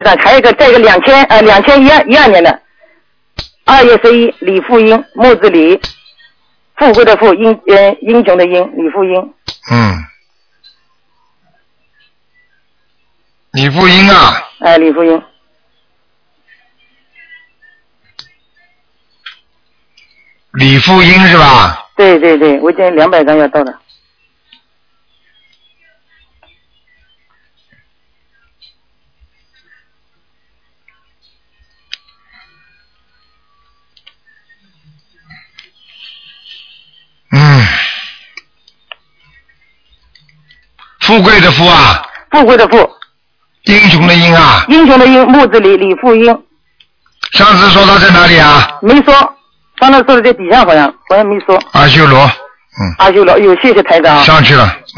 还有一个再一个2012年的2月11，李富英，木字李，富贵的富，英雄的英，李富英。 李富英啊。 李富英。 李富英是吧？ 对对对，我已经200张要到了。 富贵的富啊。 富贵的富。 英雄的英啊。 英雄的英，木字李，李富英。 上次说他在哪里啊？ 没说，上次说的在底下好像没说。 阿修罗。 阿修罗，谢谢台长。 上去了。